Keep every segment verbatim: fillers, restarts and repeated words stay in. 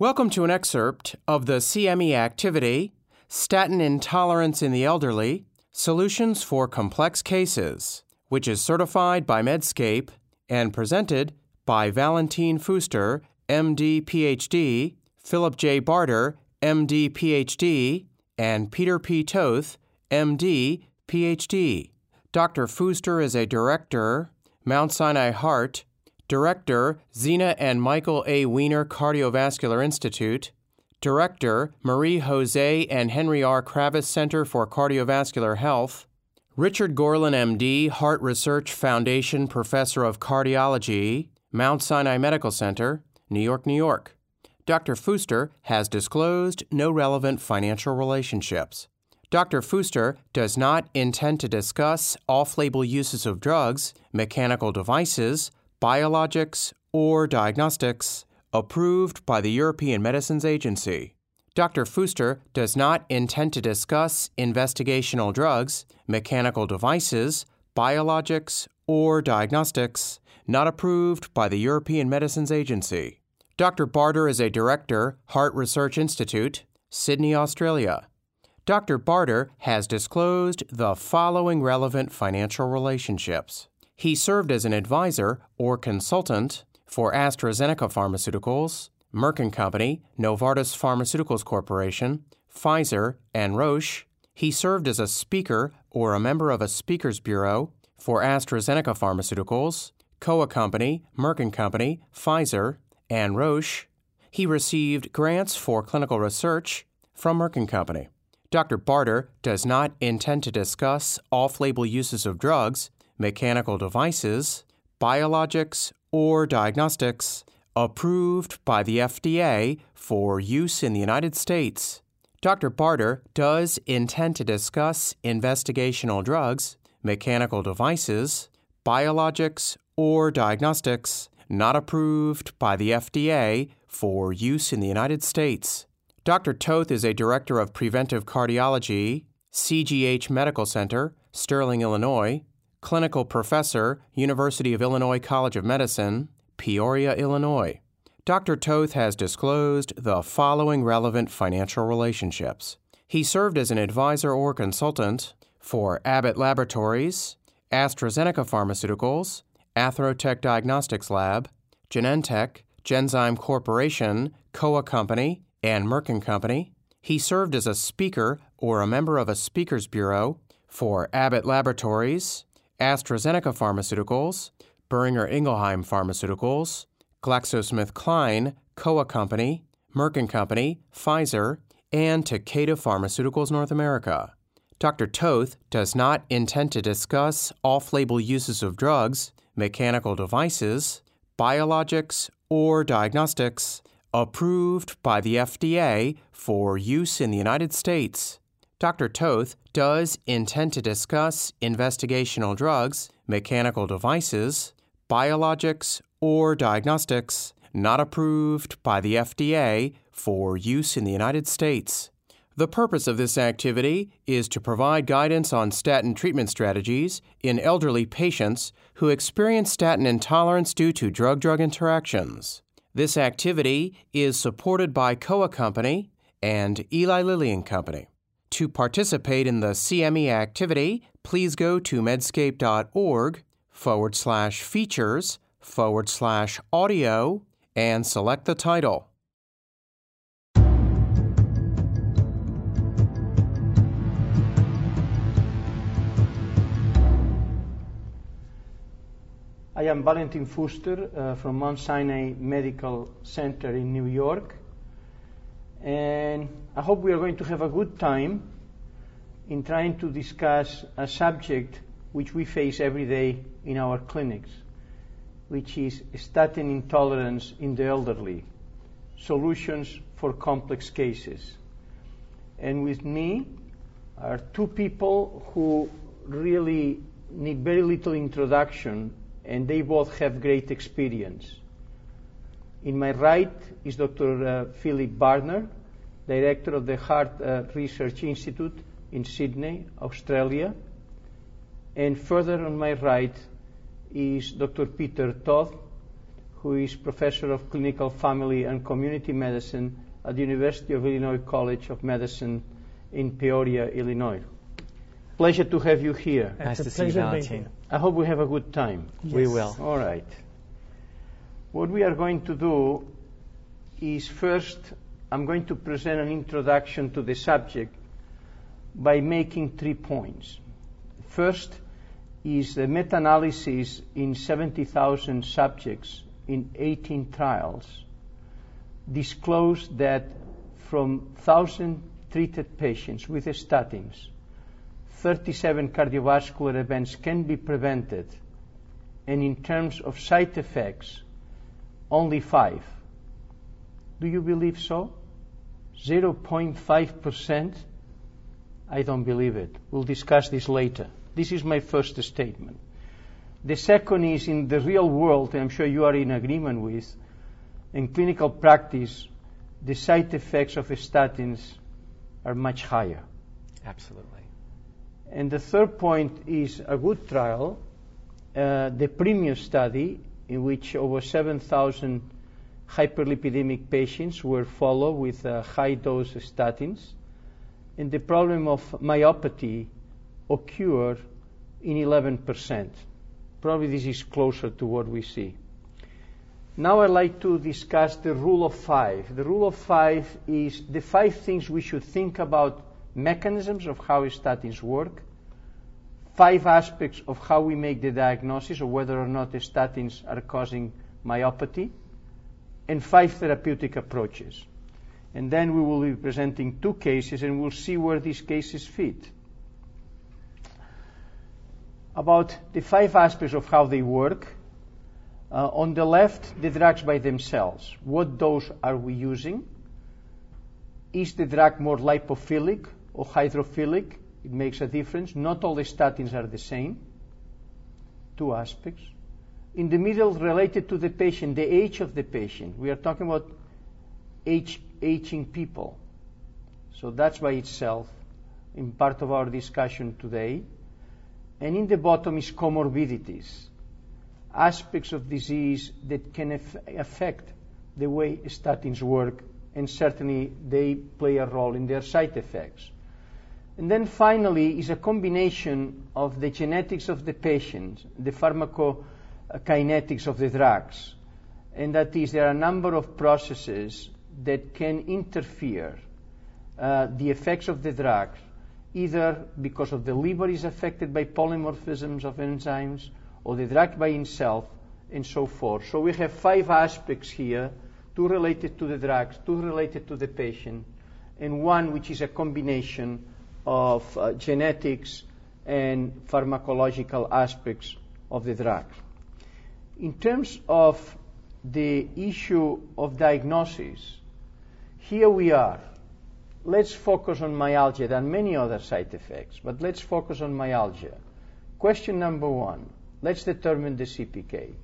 Welcome to an excerpt of the C M E activity, Statin Intolerance in the Elderly, Solutions for Complex Cases, which is certified by Medscape and presented by Valentin Fuster, M D, P H D, Philip J. Barter, M D, P H D, and Peter P. Toth, M D, P H D. Doctor Fuster is a director, Mount Sinai Heart, Director, Zena and Michael A. Weiner Cardiovascular Institute, Director, Marie Jose and Henry R. Kravis Center for Cardiovascular Health, Richard Gorlin, M D, Heart Research Foundation Professor of Cardiology, Mount Sinai Medical Center, New York, New York. Doctor Fuster has disclosed no relevant financial relationships. Doctor Fuster does not intend to discuss off-label uses of drugs, mechanical devices, biologics, or diagnostics approved by the European Medicines Agency. Doctor Fuster does not intend to discuss investigational drugs, mechanical devices, biologics, or diagnostics not approved by the European Medicines Agency. Doctor Barter is a director, Heart Research Institute, Sydney, Australia. Doctor Barter has disclosed the following relevant financial relationships. He served as an advisor or consultant for AstraZeneca Pharmaceuticals, Merck and Company, Novartis Pharmaceuticals Corporation, Pfizer, and Roche. He served as a speaker or a member of a speakers bureau for AstraZeneca Pharmaceuticals, Kowa Company, Merck and Company, Pfizer, and Roche. He received grants for clinical research from Merck and Company. Doctor Barter does not intend to discuss off-label uses of drugs, mechanical devices, biologics, or diagnostics approved by the F D A for use in the United States. Doctor Barter does intend to discuss investigational drugs, mechanical devices, biologics, or diagnostics not approved by the F D A for use in the United States. Doctor Toth is a director of preventive cardiology, C G H Medical Center, Sterling, Illinois, clinical professor, University of Illinois College of Medicine, Peoria, Illinois. Doctor Toth has disclosed the following relevant financial relationships. He served as an advisor or consultant for Abbott Laboratories, AstraZeneca Pharmaceuticals, Atherotech Diagnostics Lab, Genentech, Genzyme Corporation, Kowa Company, and Merck and Company. He served as a speaker or a member of a speakers bureau for Abbott Laboratories, AstraZeneca Pharmaceuticals, Boehringer Ingelheim Pharmaceuticals, GlaxoSmithKline, Kowa Company, Merck and Company, Pfizer, and Takeda Pharmaceuticals North America. Doctor Toth does not intend to discuss off-label uses of drugs, mechanical devices, biologics, or diagnostics approved by the F D A for use in the United States. Doctor Toth does intend to discuss investigational drugs, mechanical devices, biologics, or diagnostics not approved by the F D A for use in the United States. The purpose of this activity is to provide guidance on statin treatment strategies in elderly patients who experience statin intolerance due to drug-drug interactions. This activity is supported by Kowa Company and Eli Lilly and Company. To participate in the C M E activity, please go to medscape.org forward slash features forward slash audio and select the title. I am Valentin Fuster uh, from Mount Sinai Medical Center in New York, and I hope we are going to have a good time in trying to discuss a subject which we face every day in our clinics, which is statin intolerance in the elderly, solutions for complex cases. And with me are two people who really need very little introduction, and they both have great experience. In my right is Doctor Uh, Philip Barner, Director of the Heart uh, Research Institute in Sydney, Australia. And further on my right is Doctor Peter Toth, who is professor of clinical family and community medicine at the University of Illinois College of Medicine in Peoria, Illinois. Pleasure to have you here. Nice to see you, Valentin. I hope we have a good time. Yes. We will. All right. What we are going to do is first, I'm going to present an introduction to the subject by making three points. First is the meta-analysis in seventy thousand subjects in eighteen trials disclosed that from one thousand treated patients with statins, thirty-seven cardiovascular events can be prevented, and in terms of side effects, only five. Do you believe so? zero point five percent? I don't believe it. We'll discuss this later. This is my first statement. The second is, in the real world, and I'm sure you are in agreement with, in clinical practice, the side effects of statins are much higher. Absolutely. And the third point is a good trial, uh, the PREMIUM study, in which over seven thousand hyperlipidemic patients were followed with uh, high-dose statins, and the problem of myopathy occurred in eleven percent. Probably this is closer to what we see. Now I'd like to discuss the rule of five. The rule of five is the five things we should think about mechanisms of how statins work, five aspects of how we make the diagnosis of whether or not the statins are causing myopathy, and five therapeutic approaches. And then we will be presenting two cases, and we'll see where these cases fit. About the five aspects of how they work. Uh, on the left, the drugs by themselves. What dose are we using? Is the drug more lipophilic or hydrophilic? It makes a difference. Not all the statins are the same. Two aspects. In the middle, related to the patient, the age of the patient. We are talking about age, aging people. So that's by itself in part of our discussion today. And in the bottom is comorbidities, aspects of disease that can af- affect the way statins work, and certainly they play a role in their side effects. And then finally is a combination of the genetics of the patient, the pharmacokinetics of the drugs, and that is there are a number of processes that can interfere uh, the effects of the drugs, either because of the liver is affected by polymorphisms of enzymes, or the drug by itself, and so forth. So we have five aspects here, two related to the drugs, two related to the patient, and one which is a combination of uh, genetics and pharmacological aspects of the drug. In terms of the issue of diagnosis, here we are. Let's focus on myalgia. There are many other side effects, but let's focus on myalgia. Question number one, let's determine the C P K.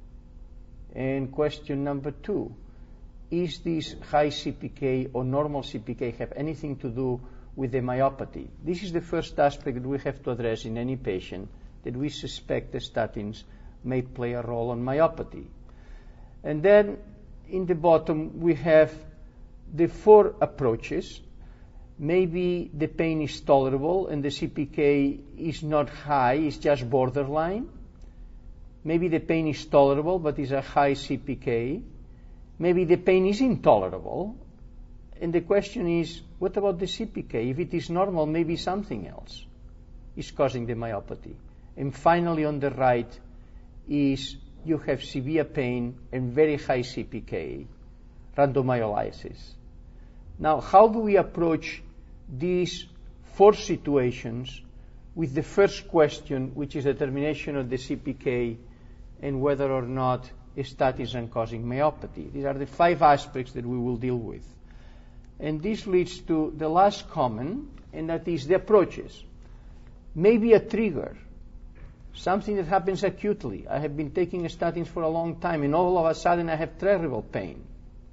And question number two, is this high C P K or normal C P K have anything to do with the myopathy? This is the first aspect that we have to address in any patient, that we suspect the statins may play a role on myopathy. And then in the bottom we have the four approaches. Maybe the pain is tolerable and the C P K is not high, it's just borderline. Maybe the pain is tolerable but is a high C P K. Maybe the pain is intolerable. And the question is, what about the C P K? If it is normal, maybe something else is causing the myopathy. And finally on the right is you have severe pain and very high C P K, rhabdomyolysis. Now, how do we approach these four situations with the first question, which is determination of the C P K and whether or not statins are causing myopathy? These are the five aspects that we will deal with. And this leads to the last comment, and that is the approaches. Maybe a trigger, something that happens acutely. I have been taking statins for a long time, and all of a sudden I have terrible pain.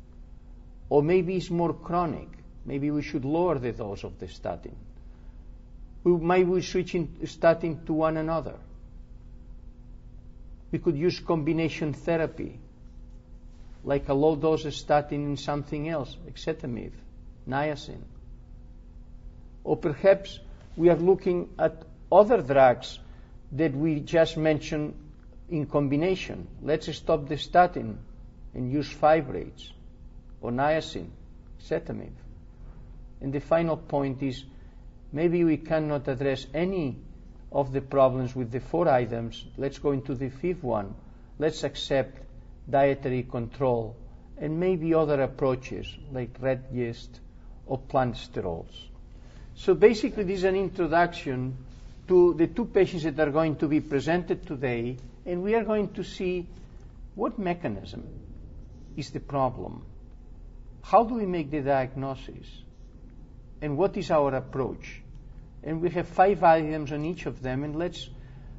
Or maybe it's more chronic. Maybe we should lower the dose of the statin. We, maybe we switch statin to one another. We could use combination therapy. like a low dose of statin in something else, ezetimibe, niacin. Or perhaps we are looking at other drugs that we just mentioned in combination. Let's stop the statin and use fibrates or niacin, ezetimibe. And the final point is, maybe we cannot address any of the problems with the four items. Let's go into the fifth one. Let's accept dietary control and maybe other approaches like red yeast or plant sterols. So basically this is an introduction to the two patients that are going to be presented today, and we are going to see what mechanism is the problem. How do we make the diagnosis? And what is our approach? And we have five items on each of them, and let's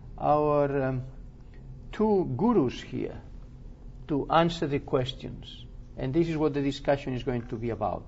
our um, two gurus here to answer the questions. And this is what the discussion is going to be about.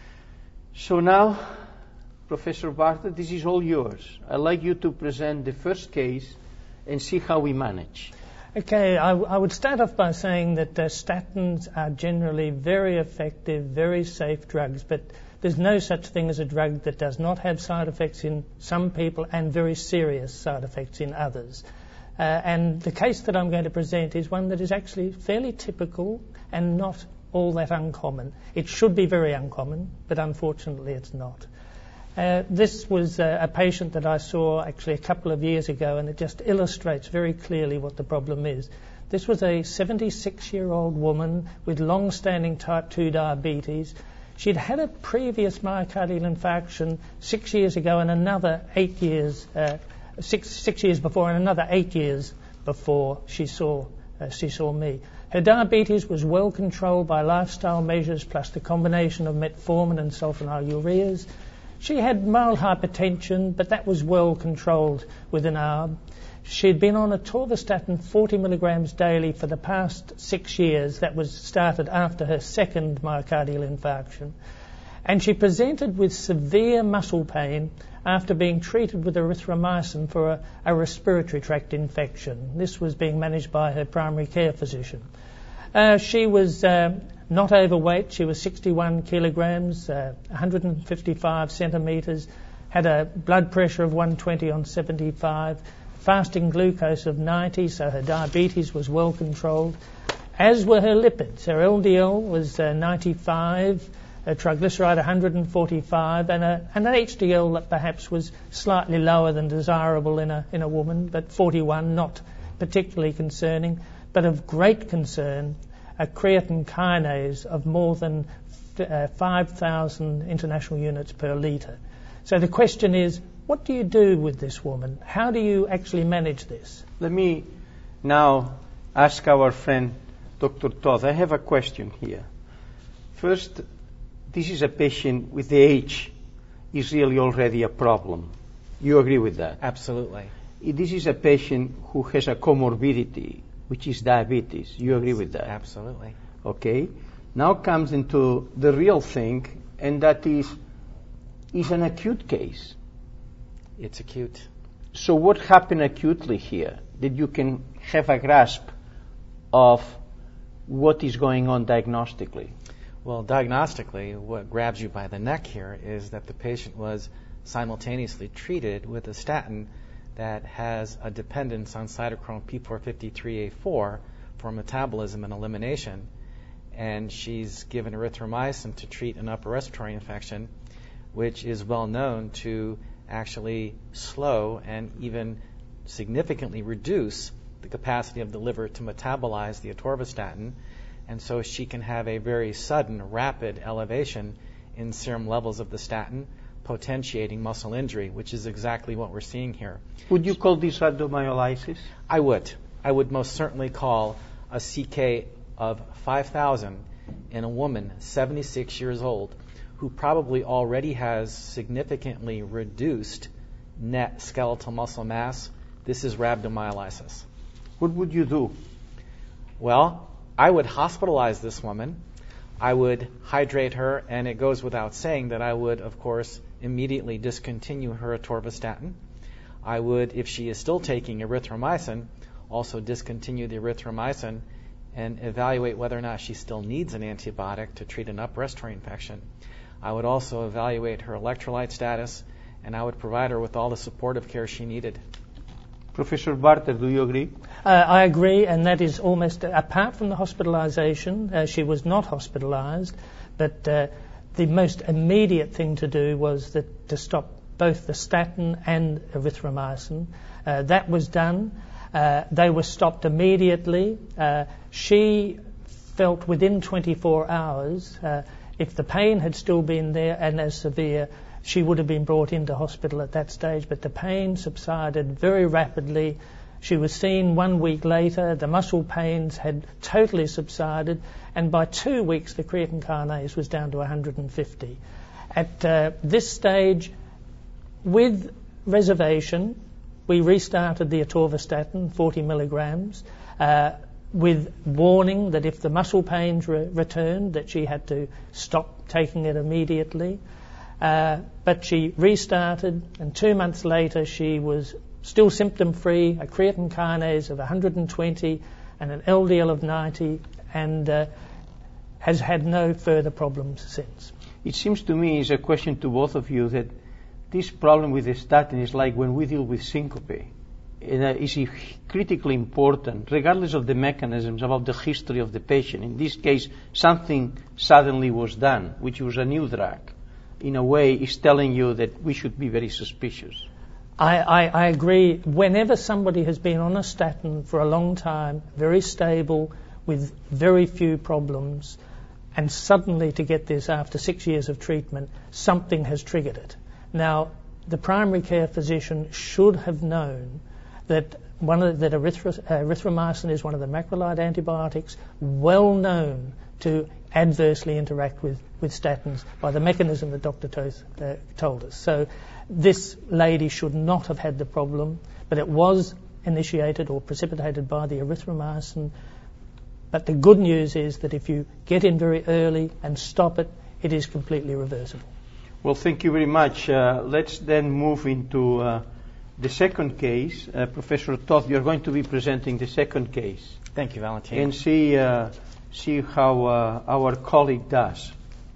So now, Professor Barta, this is all yours. I'd like you to present the first case and see how we manage. Okay, I, w- I would start off by saying that uh, statins are generally very effective, very safe drugs, but there's no such thing as a drug that does not have side effects in some people and very serious side effects in others. Uh, and the case that I'm going to present is one that is actually fairly typical and not all that uncommon. It should be very uncommon, but unfortunately it's not. Uh, this was uh, a patient that I saw actually a couple of years ago, and it just illustrates very clearly what the problem is. This was a seventy-six-year-old woman with long-standing type two diabetes. She'd had a previous myocardial infarction six years ago and another eight years, uh, six six years before and another eight years before she saw uh, she saw me. Her diabetes was well controlled by lifestyle measures plus the combination of metformin and sulfonylureas. She had mild hypertension, but that was well controlled with an A R B. She'd been on atorvastatin forty milligrams daily for the past six years. That was started after her second myocardial infarction. And she presented with severe muscle pain after being treated with erythromycin for a, a respiratory tract infection. This was being managed by her primary care physician. Uh, she was uh, not overweight. She was sixty-one kilograms, uh, one hundred fifty-five centimetres, had a blood pressure of one twenty on seventy-five, fasting glucose of ninety, so her diabetes was well controlled, as were her lipids. Her L D L was uh, ninety-five, a triglyceride one hundred forty-five, and, a, and an H D L that perhaps was slightly lower than desirable in a, in a woman, but forty-one, not particularly concerning, but of great concern, a creatine kinase of more than uh, five thousand international units per litre. So the question is, what do you do with this woman? How do you actually manage this? Let me now ask our friend Doctor Todd. I have a question here. First, this is a patient with the age is really already a problem. You agree with that? Absolutely. This is a patient who has a comorbidity, which is diabetes. You agree with that? Absolutely. Okay. Now comes into the real thing, and that is is an acute case. It's acute. So what happened acutely here? That you can have a grasp of what is going on diagnostically. Well, diagnostically, what grabs you by the neck here is that the patient was simultaneously treated with a statin that has a dependence on cytochrome P four fifty-three A four for metabolism and elimination, and she's given erythromycin to treat an upper respiratory infection, which is well known to actually slow and even significantly reduce the capacity of the liver to metabolize the atorvastatin, and so she can have a very sudden, rapid elevation in serum levels of the statin, potentiating muscle injury, which is exactly what we're seeing here. Would you call this rhabdomyolysis? I would. I would most certainly call a C K of five thousand in a woman, seventy-six years old, who probably already has significantly reduced net skeletal muscle mass. This is rhabdomyolysis. What would you do? Well, I would hospitalize this woman. I would hydrate her, and it goes without saying that I would, of course, immediately discontinue her atorvastatin. I would, if she is still taking erythromycin, also discontinue the erythromycin and evaluate whether or not she still needs an antibiotic to treat an upper respiratory infection. I would also evaluate her electrolyte status, and I would provide her with all the supportive care she needed. Professor Barter, do you agree? Uh, I agree, and that is almost, apart from the hospitalization, uh, she was not hospitalized, but uh, the most immediate thing to do was that to stop both the statin and erythromycin. Uh, that was done. Uh, they were stopped immediately. Uh, she felt within twenty-four hours, uh, if the pain had still been there and as severe, she would have been brought into hospital at that stage, but the pain subsided very rapidly. She was seen one week later. The muscle pains had totally subsided, and by two weeks the creatine kinase was down to one hundred fifty. At uh, this stage, with reservation, we restarted the atorvastatin, forty milligrams, uh, with warning that if the muscle pains re- returned, that she had to stop taking it immediately. Uh, but she restarted, and two months later she was still symptom-free, a creatine kinase of one hundred twenty and an L D L of ninety, and uh, has had no further problems since. It seems to me, it's a question to both of you, that this problem with the statin is like when we deal with syncope. It uh, is critically important, regardless of the mechanisms, about the history of the patient. In this case, something suddenly was done, which was a new drug. In a way, is telling you that we should be very suspicious. I, I, I agree. Whenever somebody has been on a statin for a long time, very stable, with very few problems, and suddenly to get this after six years of treatment, something has triggered it. Now, the primary care physician should have known that one of the, that erythro, erythromycin is one of the macrolide antibiotics, well known to adversely interact with, with statins by the mechanism that Doctor Toth uh, told us. So this lady should not have had the problem, but it was initiated or precipitated by the erythromycin. But the good news is that if you get in very early and stop it, it is completely reversible. Well, thank you very much. Uh, let's then move into uh, the second case. Uh, Professor Toth, you're going to be presenting the second case. Thank you, Valentin. And see, uh, see how uh, our colleague does.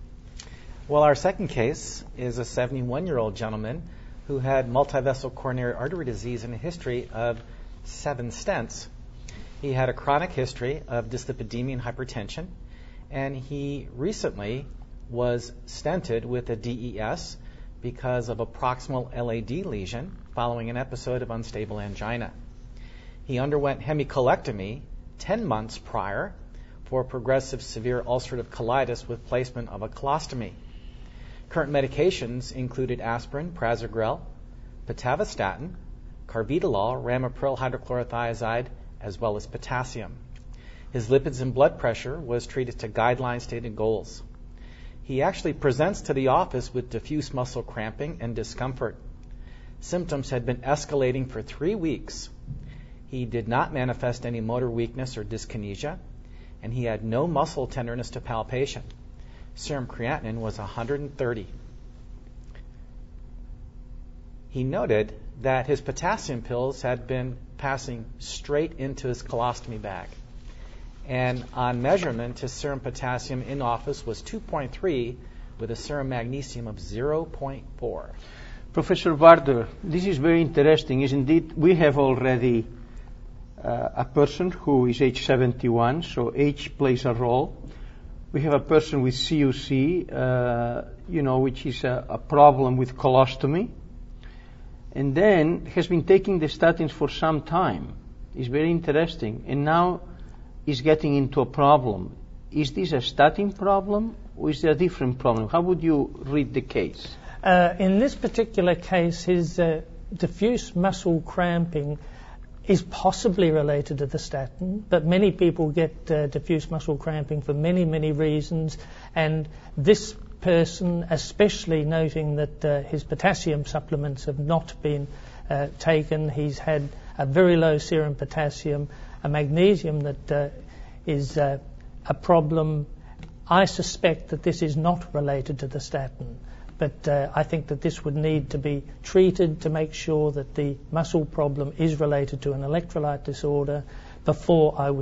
Well, our second case is a seventy-one-year-old gentleman who had multivessel coronary artery disease and a history of seven stents. He had a chronic history of dyslipidemia and hypertension, and he recently was stented with a D E S because of a proximal L A D lesion following an episode of unstable angina. He underwent hemicolectomy ten months prior for progressive severe ulcerative colitis with placement of a colostomy. Current medications included aspirin, prasugrel, pitavastatin, carvedilol, ramipril hydrochlorothiazide, as well as potassium. His lipids and blood pressure was treated to guideline stated goals. He actually presents to the office with diffuse muscle cramping and discomfort. Symptoms had been escalating for three weeks. He did not manifest any motor weakness or dyskinesia, and he had no muscle tenderness to palpation. Serum creatinine was one hundred thirty. He noted that his potassium pills had been passing straight into his colostomy bag. And on measurement, his serum potassium in office was two point three with a serum magnesium of zero point four. Professor Barter, this is very interesting. Is indeed, we have already uh, a person who is age seventy-one, so age plays a role. We have a person with C U C, uh, you know, which is a, a problem with colostomy, and then has been taking the statins for some time. It's very interesting, and now is getting into a problem. Is this a statin problem, or is there a different problem? How would you read the case? Uh, in this particular case, his uh, diffuse muscle cramping is possibly related to the statin, but many people get uh, diffuse muscle cramping for many, many reasons, and this person, especially noting that uh, his potassium supplements have not been uh, taken, he's had a very low serum potassium, a magnesium that uh, is uh, a problem. I suspect that this is not related to the statin, but uh, I think that this would need to be treated to make sure that the muscle problem is related to an electrolyte disorder before I would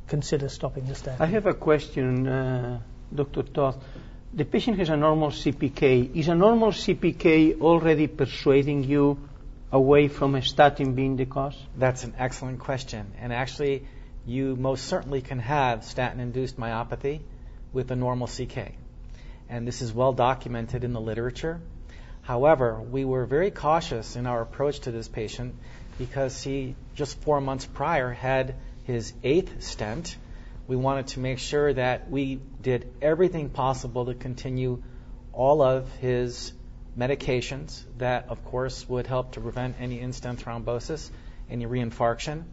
consider stopping the statin. I have a question, uh, Doctor Toth. The patient has a normal C P K. Is a normal C P K already persuading you away from a statin being the cause? That's an excellent question. And actually, you most certainly can have statin-induced myopathy with a normal C K. And this is well documented in the literature. However, we were very cautious in our approach to this patient because he, just four months prior, had his eighth stent. We wanted to make sure that we did everything possible to continue all of his medications that, of course, would help to prevent any in-stent thrombosis, any reinfarction.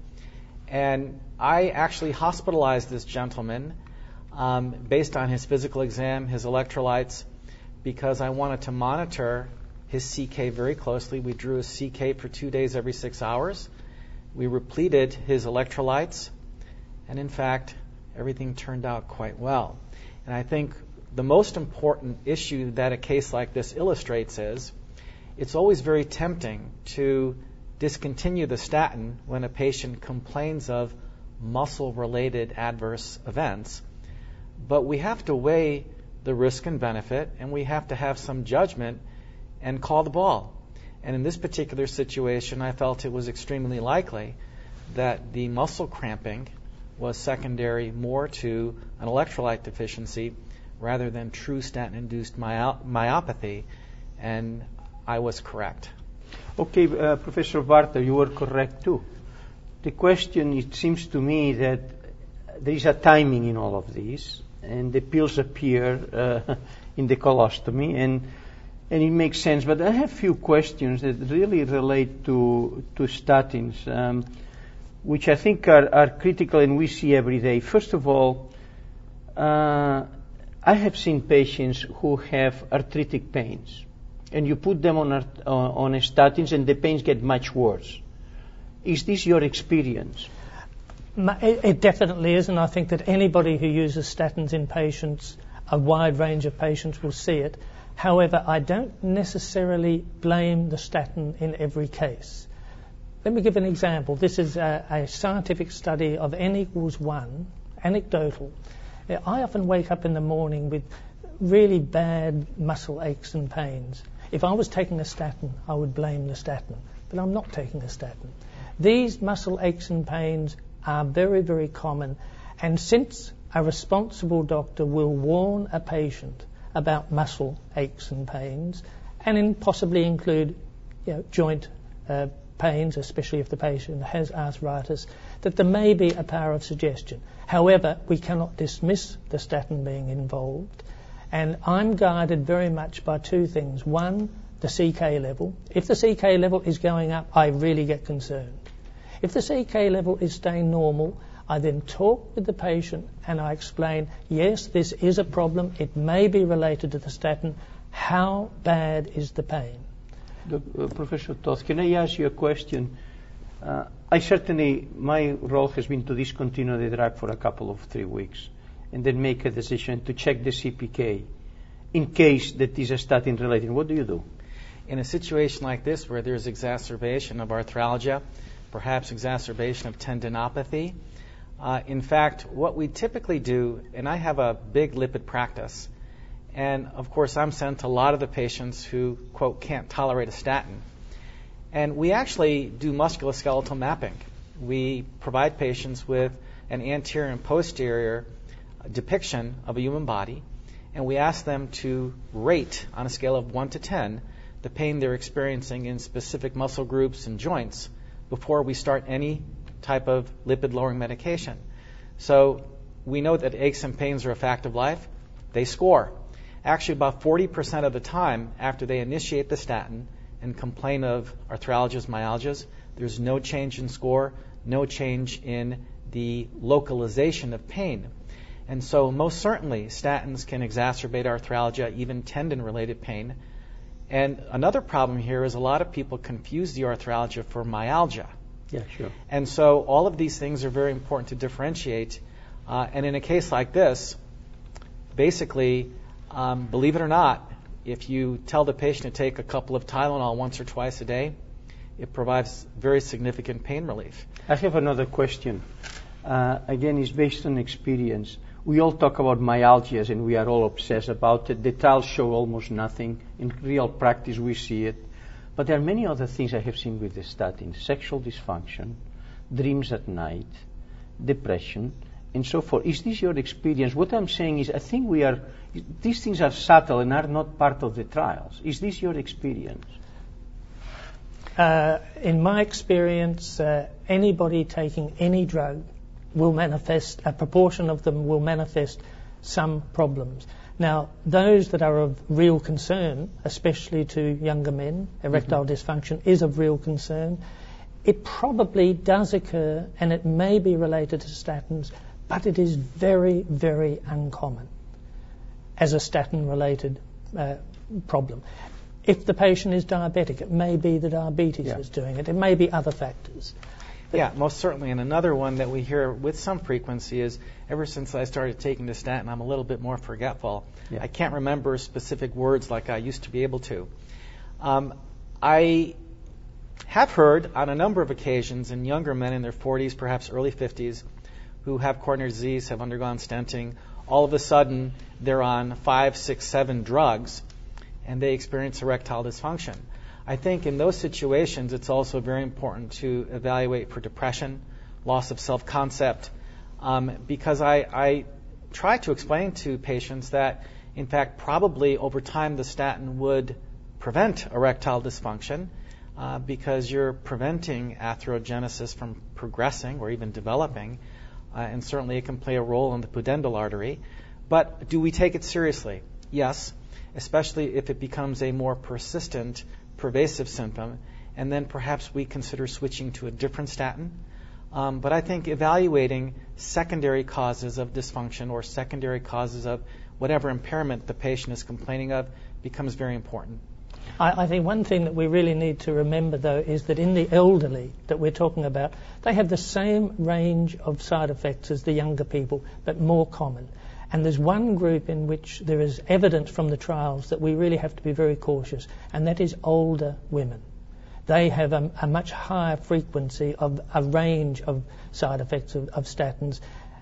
And I actually hospitalized this gentleman um, based on his physical exam, his electrolytes, because I wanted to monitor his C K very closely. We drew his C K for two days every six hours. We repleted his electrolytes, and in fact, everything turned out quite well. And I think the most important issue that a case like this illustrates is it's always very tempting to discontinue the statin when a patient complains of muscle-related adverse events. But we have to weigh the risk and benefit, and we have to have some judgment and call the ball. And in this particular situation, I felt it was extremely likely that the muscle cramping was secondary more to an electrolyte deficiency rather than true statin-induced myop- myopathy, and I was correct. Okay, uh, Professor Barter, you were correct too. The question, it seems to me that there is a timing in all of this, and the pills appear uh, in the colostomy, and and it makes sense. But I have a few questions that really relate to to statins, um, which I think are, are critical and we see every day. First of all, uh, I have seen patients who have arthritic pains, and you put them on, art- on statins and the pains get much worse. Is this your experience? It, it definitely is, and I think that anybody who uses statins in patients, a wide range of patients, will see it. However, I don't necessarily blame the statin in every case. Let me give an example. This is a, a scientific study of N equals one, anecdotal. I often wake up in the morning with really bad muscle aches and pains. If I was taking a statin, I would blame the statin, but I'm not taking a statin. These muscle aches and pains are very, very common, and since a responsible doctor will warn a patient about muscle aches and pains, and in possibly include you know, joint uh, pains, especially if the patient has arthritis, that there may be a power of suggestion. However, we cannot dismiss the statin being involved, and I'm guided very much by two things. One, the C K level. If the C K level is going up, I really get concerned. If the C K level is staying normal, I then talk with the patient and I explain, yes, this is a problem. It may be related to the statin. How bad is the pain? The, uh, Professor Toth, can I ask you a question? Uh, I certainly, my role has been to discontinue the drug for a couple of three weeks and then make a decision to check the C P K in case that is a statin related. What do you do? In a situation like this where there's exacerbation of arthralgia, perhaps exacerbation of tendinopathy, uh, in fact, what we typically do, and I have a big lipid practice, and of course I'm sent to a lot of the patients who, quote, can't tolerate a statin. And we actually do musculoskeletal mapping. We provide patients with an anterior and posterior depiction of a human body, and we ask them to rate on a scale of one to ten the pain they're experiencing in specific muscle groups and joints before we start any type of lipid-lowering medication. So we know that aches and pains are a fact of life. They score. Actually, about forty percent of the time after they initiate the statin and complain of arthralgias, myalgias, there's no change in score, no change in the localization of pain. And so most certainly statins can exacerbate arthralgia, even tendon-related pain. And another problem here is a lot of people confuse the arthralgia for myalgia. Yeah, sure. And so all of these things are very important to differentiate. Uh, and in a case like this, basically, um, believe it or not, if you tell the patient to take a couple of Tylenol once or twice a day, it provides very significant pain relief. I have another question. uh, again, is based on experience. We all talk about myalgias and we are all obsessed about it. The trials show almost nothing. In real practice, we see it. But there are many other things I have seen with the statin: sexual dysfunction, dreams at night, depression, and so forth. Is this your experience? What I'm saying is, I think we are, these things are subtle and are not part of the trials. Is this your experience? Uh, in my experience, uh, anybody taking any drug will manifest, a proportion of them will manifest some problems. Now, those that are of real concern, especially to younger men, erectile mm-hmm. dysfunction is of real concern. It probably does occur, and it may be related to statins, but it is very, very uncommon as a statin-related uh, problem. If the patient is diabetic, it may be the diabetes yeah. that's doing it. It may be other factors. But yeah, most certainly. And another one that we hear with some frequency is, ever since I started taking the statin, I'm a little bit more forgetful. Yeah. I can't remember specific words like I used to be able to. Um, I have heard on a number of occasions in younger men in their forties, perhaps early fifties, who have coronary disease, have undergone stenting, all of a sudden they're on five, six, seven drugs, and they experience erectile dysfunction. I think in those situations it's also very important to evaluate for depression, loss of self-concept, um, because I, I try to explain to patients that, in fact, probably over time the statin would prevent erectile dysfunction uh, because you're preventing atherogenesis from progressing or even developing, uh, and certainly it can play a role in the pudendal artery. But do we take it seriously? Yes, especially if it becomes a more persistent, pervasive symptom, and then perhaps we consider switching to a different statin. Um, but I think evaluating secondary causes of dysfunction or secondary causes of whatever impairment the patient is complaining of becomes very important. I, I think one thing that we really need to remember, though, is that in the elderly that we're talking about, they have the same range of side effects as the younger people, but more common. And there's one group in which there is evidence from the trials that we really have to be very cautious, and that is older women. They have a, a much higher frequency of a range of side effects of, of statins.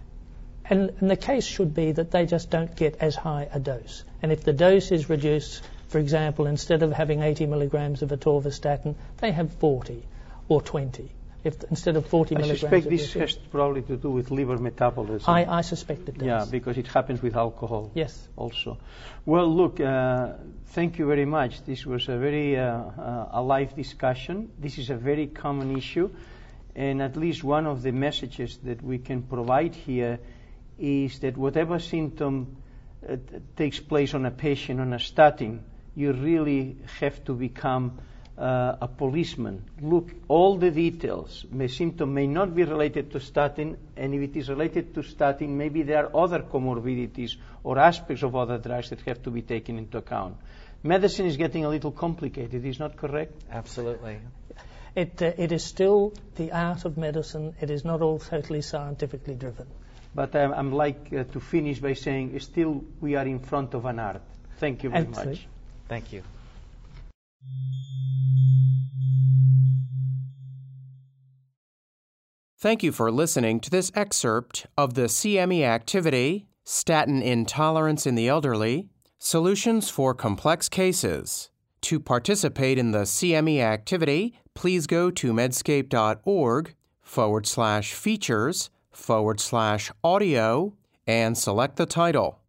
And, and the case should be that they just don't get as high a dose. And if the dose is reduced, for example, instead of having eighty milligrams of atorvastatin, they have forty or twenty. If instead of forty I milligrams. suspect of this has probably to do with liver metabolism. I, I suspect it does. Yeah, because it happens with alcohol. Yes. Also. Well, look, uh, thank you very much. This was a very uh, uh, alive discussion. This is a very common issue, and at least one of the messages that we can provide here is that whatever symptom uh, t- takes place on a patient on a statin, you really have to become Uh, a policeman. Look, all the details. The symptom may not be related to statin, and if it is related to statin, maybe there are other comorbidities or aspects of other drugs that have to be taken into account. Medicine is getting a little complicated, is not correct? Absolutely. It, uh, it is still the art of medicine. It is not all totally scientifically driven. But um, I'm like uh, to finish by saying still we are in front of an art. Thank you very Absolutely. much. Thank you. Thank you for listening to this excerpt of the C M E activity, Statin Intolerance in the Elderly, Solutions for Complex Cases. To participate in the C M E activity, please go to medscape.org forward slash features forward slash audio and select the title.